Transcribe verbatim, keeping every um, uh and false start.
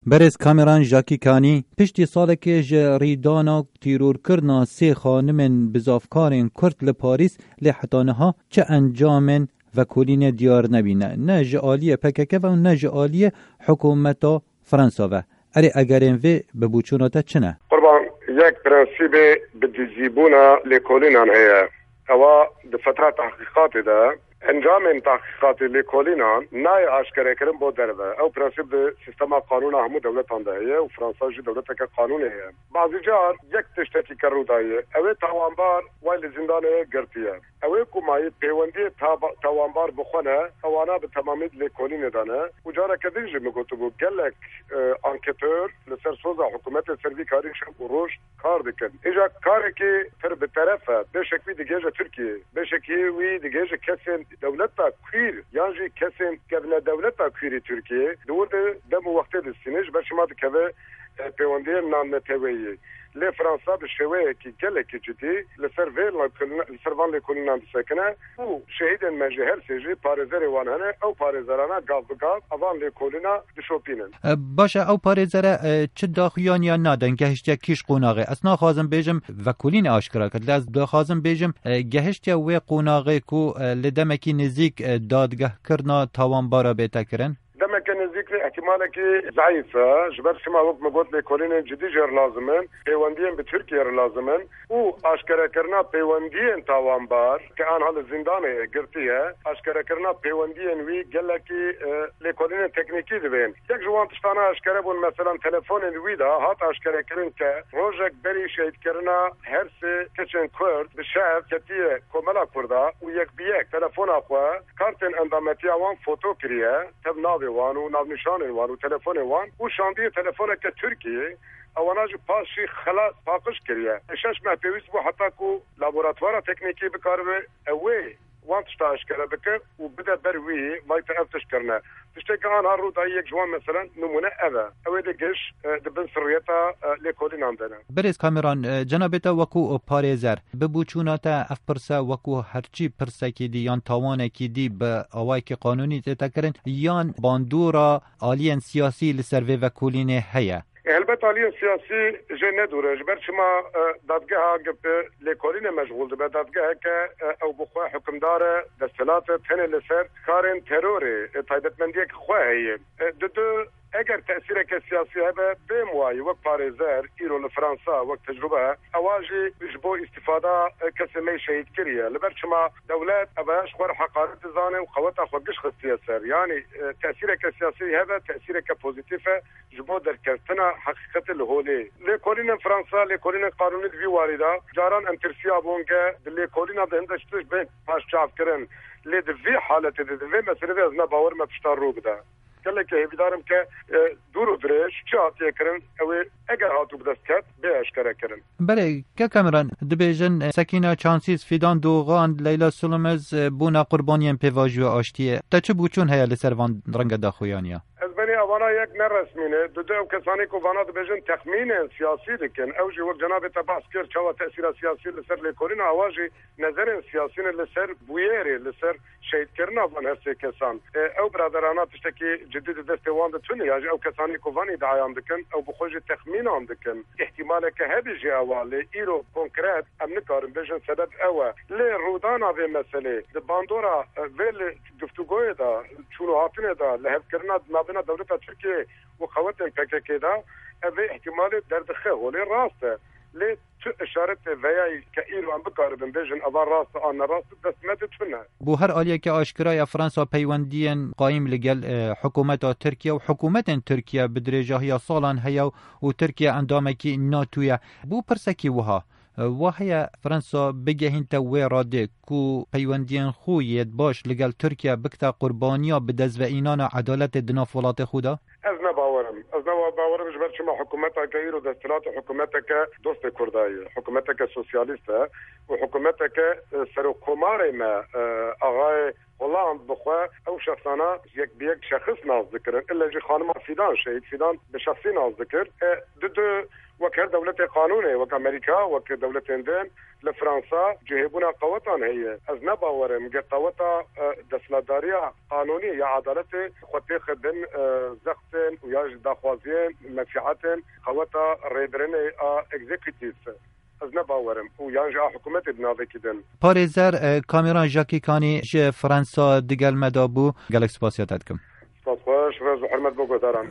برز کامران ژاکی کانی پشتی سالکی ج ریدانا تیرور کرنا سه خانمن بزافکارن کرد لپاریس لحتانها چه انجامن و کلین دیار نبینه نه جعالی پککه و نه جعالی حکومتا فرانسا و اری اگرین وی ببوچوناتا چنه؟ قربان یک پرنسیب بدیزیبونا لکولینان هیا اوا دفترات تحقیقات ده انجام تحقیقات لیکولینان نای آشکار کردن با دربه او پرنسیب سیستم قانون همو دولتان دهیه و فرانسه جی دولت که قانونه هیه بعضی جار یک تشتکی کرو دهیه اوی تاوانبار وایل زندانه گرتیه اوی کمایی پیوندی تاوانبار بخونه اوانا به تمامی لیکولین دانه و جاره که دیجی میگوتو بو گلک انکتور لسر سوزا حکومت سروی کاریش و روش کار بکن ایجا کاری که تر به طرفه به شکوی دیگه ترکیه به شکوی وی دیگه کسی دولت تا کویر یعنی کسی که نه دولت تا کویر ترکیه دورده دم وقت دستینش باشه ما که پیوندی نان متویی لی فرانسا به شوی که گله که جدی لسر ویل لسر وان لیکولینان سکنه او شهید مجهر سیجی پارزر وانهنه او پارزرانا گاف بگاف اوان لیکولینا دشوپینن باشه او پارزره چه داخیان یا نادن گهشت کیش قوناغه اصنا خازم بیجم و کلین آشکرا کرد لاز داخازم بیجم گهشت و قوناغه کو لدمکی نزیک دادگاه کرنا تاوان بارا بیتا کرن دمك نزيك احتمالك ضعيفة جبر شما وقت ما قلت لك كلين جدي جر لازمن بيوندين بتركيا لازمن و اشكرا كرنا بيوندين تاوانبار كان هذا الزندان قرتيه اشكرا كرنا بيوندين وي قال لك لكلين تكنيكي دبين يك جوان تشتانا اشكرا بون مثلا تليفون ويدا هات اشكرا كرن ك روجك بري شيد كرنا هرس كيتشن كورد بشاف كتيه كوملا كوردا ويك بيك تليفون اخوا كارتن اندامتي وان فوتو كريه تبناوي وان و ناو نشان وان و تلفن وان و شاندی تلفن که ترکیه اواناج پاشی خلاص پاکش کریه شش ماه پیوست بو حتی کو لابوراتوار تکنیکی بکاره اوی وان تشتاش کرده بکر و بده بروی وای تفتش کرنه تشتی که آن هر رو دایی یک جوان مثلا نمونه اوه اوی دگش دبن سریتا لیکولین آمدنه برز کامران جنابتا وکو پارێزەر ببوچوناتا اف پرسا وکو هرچی پرسا کی دی یان تاوانه کی دی به آوای که قانونی تیتا کرن یان باندورا آلین سیاسی لسر و کولینه هیا البته علی سیاسی جه ندوره جبر شما دادگاه گپ لیکولین مشغول ده دادگاه که او بخوا حکمدار دستلات تنه لسر کارن ترور تایبتمندی که خواه هیه دو دو اگر تأثیر که سیاسی هبه بموایی وقت پارێزەر ایرو لفرانسا وقت تجربه اواجی جبو استفاده کسی می شهید کریه لبر شما دولت اباش خور حقارت زانه و قوتا خوگش خصیه سر یعنی تأثیر که سیاسی هبه تأثیر که پوزیتیفه جبو در کردن حقیقت الهولی لیکولین فرانسا لیکولین قانونی دوی وارده جاران انترسیا بونگه لیکولین ده هندشتش بین پاش چاف کرن لی دوی حالت دوی مسئله از نباور مپشتار رو بده کله که بیدارم که دور و درش چه هاتیه کرن او اگر هاتو بدست کرد به اشکره کرن بله که کامران دبیجن سکینه چانسیز فیدان دوغان لیلا سلمز بونا قربانیم پیواجو آشتیه تا چه بوچون هیا لسر وان رنگ داخویانیا از بنی اوانا یک نرسمینه دو دو کسانی که وانا دبیجن تخمین سیاسی دکن او جی وقت جناب تباس کرد چوا تأثیر سیاسی لسر لیکولین آواجی نظر سیاسی لسر بویری لسر شهید کرنا وان هسته کسان او برادرانا تشتکی جدید دست وان دتونی یا او کسانی که وانی دعایان دکن او بخوش تخمین آم دکن احتمال که هدی جی اوالی ایرو کنکرات ام نکارم بیجن سبب اوه لی رودانا وی مسئله ده باندورا ویل گفتگوی دا چونو هاتنه دا لحب کرنا مابنا دولت ترکیه و خواتن پککه دا اوه احتمال دردخه ولی راسته لی تو اشارت ویای که ایرو هم بکاربن بیجن اول راست آن راست دستمت تونه بو هر آلیه که آشکرای فرانسا پیوندین قایم لگل حکومت ترکیه و حکومت ترکیه بدرجه سالان هیا و ترکیه اندامکی ناتویا بو پرسکی وها وهي فرنسا بجهين توي رادك كو پیوندین خویت باش لگل ترکیه بکتا قربانیا بدز و اینان عدالت دنافولات خودا؟ از نباورم از نباورم جبر شما حکومتا که ایرو دستلات حکومتا که دوست کردایی حکومتا که سوسیالیسته و حکومتا که سرو کمار ما آغای هولند بخواه او شخصانا یک بیک شخص ناز ذکرن الا جی خانم فیدان شهید فیدان به شخصی ناز ذکر دو دو وكر دولة قانونية وك أمريكا وك دولة دين لفرنسا جهبونا قوتان هي از نباورم جه قوتا دسلادارية قانونية يا عدالة خطي خدن زختن ويا داخوازين منفعتن قوتا ريدرني اكزيكتيف از نباورم و یان جا حکومت بناوی کدن پارێزەر کامێران ژاکی کانی ژ فرەنسا دگەل مەدا بوو گەلێک سپاسیاتەت کەم سپاس خۆش ڕێز و حرمەت بۆ گۆداران